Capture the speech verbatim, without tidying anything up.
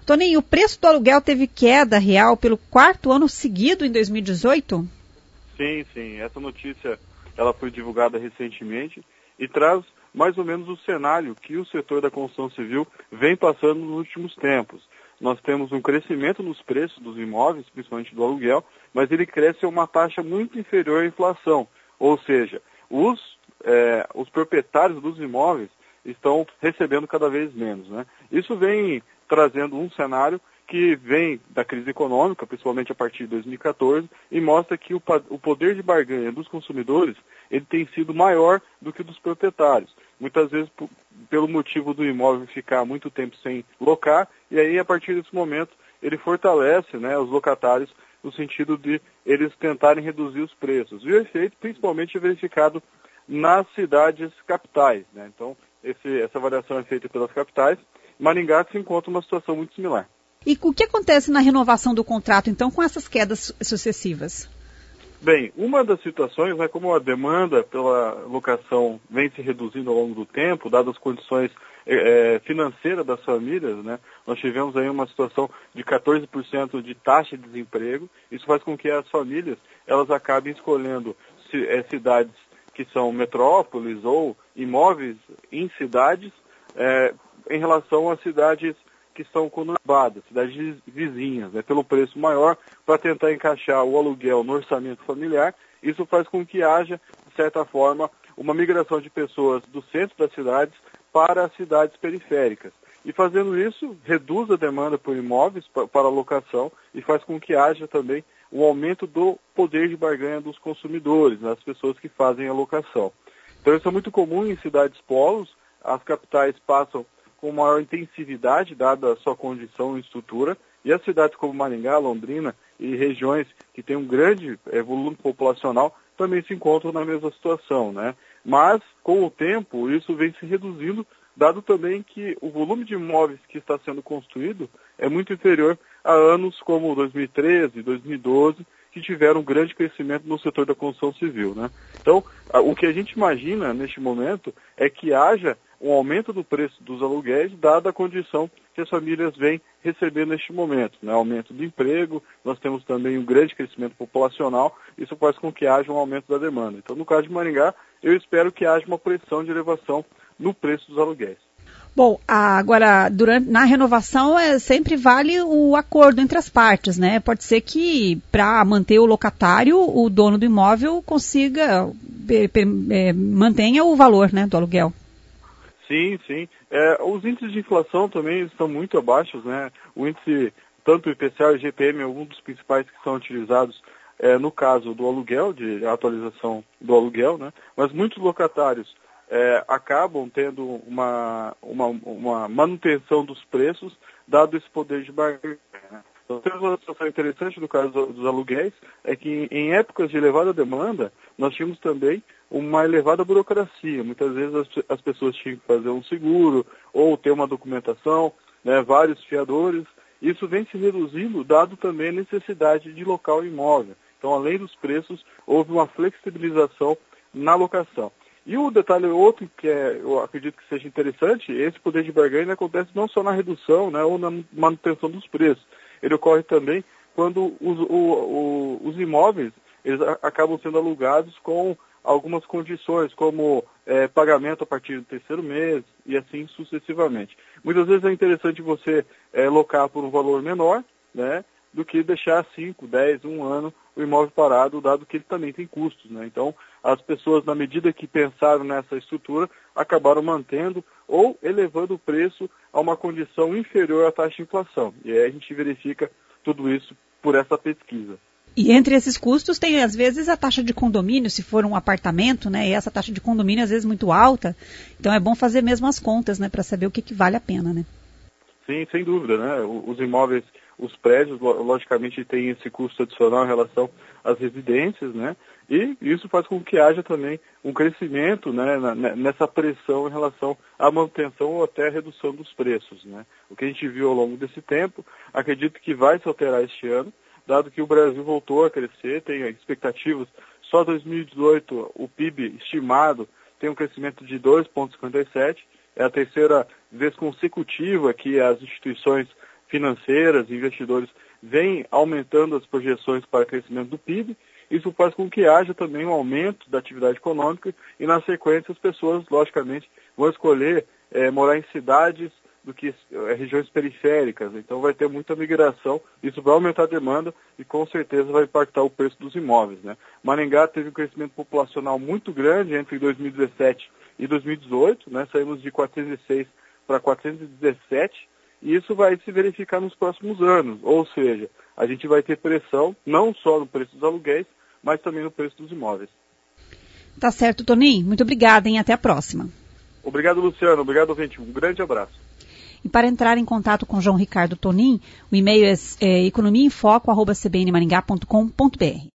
Toninho, o preço do aluguel teve queda real pelo quarto ano seguido em dois mil e dezoito? Sim, sim. Essa notícia ela foi divulgada recentemente e traz mais ou menos o cenário que o setor da construção civil vem passando nos últimos tempos. Nós temos um crescimento nos preços dos imóveis, principalmente do aluguel, mas ele cresce a uma taxa muito inferior à inflação. Ou seja, os, é, os proprietários dos imóveis estão recebendo cada vez menos, né? Isso vem trazendo um cenário que vem da crise econômica, principalmente a partir de dois mil e quatorze, e mostra que o, o poder de barganha dos consumidores ele tem sido maior do que o dos proprietários. Muitas vezes por, pelo motivo do imóvel ficar muito tempo sem locar, e aí a partir desse momento ele fortalece, né, os locatários no sentido de eles tentarem reduzir os preços. E o efeito principalmente é verificado nas cidades capitais, né? Então esse, essa variação é feita pelas capitais. Maringá se encontra uma situação muito similar. E o que acontece na renovação do contrato, então, com essas quedas sucessivas? Bem, uma das situações, né, como a demanda pela locação vem se reduzindo ao longo do tempo, dadas as condições é, financeiras das famílias, né, nós tivemos aí uma situação de quatorze por cento de taxa de desemprego. Isso faz com que as famílias elas acabem escolhendo é, cidades que são metrópoles ou imóveis em cidades é, em relação a cidades que são conurbadas, cidades vizinhas, né, pelo preço maior, para tentar encaixar o aluguel no orçamento familiar. Isso faz com que haja, de certa forma, uma migração de pessoas do centro das cidades para as cidades periféricas. E fazendo isso, reduz a demanda por imóveis para locação e faz com que haja também um aumento do poder de barganha dos consumidores, das pessoas que fazem a locação. Então isso é muito comum em cidades polos. As capitais passam com maior intensividade, dada a sua condição e estrutura, e as cidades como Maringá, Londrina e regiões que têm um grande é, volume populacional também se encontram na mesma situação, né? Mas, com o tempo, isso vem se reduzindo, dado também que o volume de imóveis que está sendo construído é muito inferior a anos como dois mil e treze, dois mil e doze, que tiveram um grande crescimento no setor da construção civil, né? Então, o que a gente imagina neste momento é que haja um aumento do preço dos aluguéis, dada a condição que as famílias vêm recebendo neste momento, né? Aumento do emprego, nós temos também um grande crescimento populacional, isso faz com que haja um aumento da demanda. Então, no caso de Maringá, eu espero que haja uma pressão de elevação no preço dos aluguéis. Bom, agora, durante, na renovação é, sempre vale o acordo entre as partes, né? Pode ser que, para manter o locatário, o dono do imóvel consiga, é, é, mantenha o valor, né, do aluguel. Sim, sim. É, os índices de inflação também estão muito abaixo, né? O índice, tanto o I P C A e o I G P M, é um dos principais que são utilizados é, no caso do aluguel, de atualização do aluguel, né? Mas muitos locatários é, acabam tendo uma, uma, uma manutenção dos preços, dado esse poder de barganha, né? Então, temos uma situação interessante no caso dos aluguéis, é que em épocas de elevada demanda, nós tínhamos também uma elevada burocracia. Muitas vezes as, as pessoas tinham que fazer um seguro ou ter uma documentação, né, vários fiadores. Isso vem se reduzindo, dado também a necessidade de local imóvel. Então, além dos preços, houve uma flexibilização na locação. E o detalhe outro que é, eu acredito que seja interessante, esse poder de barganha acontece não só na redução, né, ou na manutenção dos preços. Ele ocorre também quando os, o, o, os imóveis eles acabam sendo alugados com algumas condições, como é, pagamento a partir do terceiro mês e assim sucessivamente. Muitas vezes é interessante você é, locar por um valor menor, né, do que deixar cinco, dez, um ano o imóvel parado, dado que ele também tem custos, né? Então, as pessoas, na medida que pensaram nessa estrutura, acabaram mantendo ou elevando o preço a uma condição inferior à taxa de inflação. E aí a gente verifica tudo isso por essa pesquisa. E entre esses custos tem, às vezes, a taxa de condomínio, se for um apartamento, né? E essa taxa de condomínio, às vezes, muito alta. Então, é bom fazer mesmo as contas, né? Para saber o que, que vale a pena, né? Sim, sem dúvida, né? Os imóveis, os prédios, logicamente, têm esse custo adicional em relação às residências, né? E isso faz com que haja também um crescimento, né, nessa pressão em relação à manutenção ou até a redução dos preços, né? O que a gente viu ao longo desse tempo, acredito que vai se alterar este ano, dado que o Brasil voltou a crescer, tem expectativas, só dois mil e dezoito o P I B estimado tem um crescimento de dois vírgula cinquenta e sete, é a terceira vez consecutiva que as instituições financeiras, investidores, vêm aumentando as projeções para crescimento do P I B. Isso faz com que haja também um aumento da atividade econômica e, na sequência, as pessoas, logicamente, vão escolher é, morar em cidades do que é, regiões periféricas. Então, vai ter muita migração, isso vai aumentar a demanda e, com certeza, vai impactar o preço dos imóveis, né? Maringá teve um crescimento populacional muito grande entre dois mil e dezessete e dois mil e dezoito, né? Saímos de quatrocentos e seis para quatrocentos e dezessete, e isso vai se verificar nos próximos anos. Ou seja, a gente vai ter pressão não só no preço dos aluguéis, mas também no preço dos imóveis. Tá certo, Toninho. Muito obrigada, hein? Até a próxima. Obrigado, Luciano. Obrigado, ouvinte. Um grande abraço. E para entrar em contato com João Ricardo Tonin, o e-mail é, é economia em foco arroba c b n maringá ponto com ponto b r.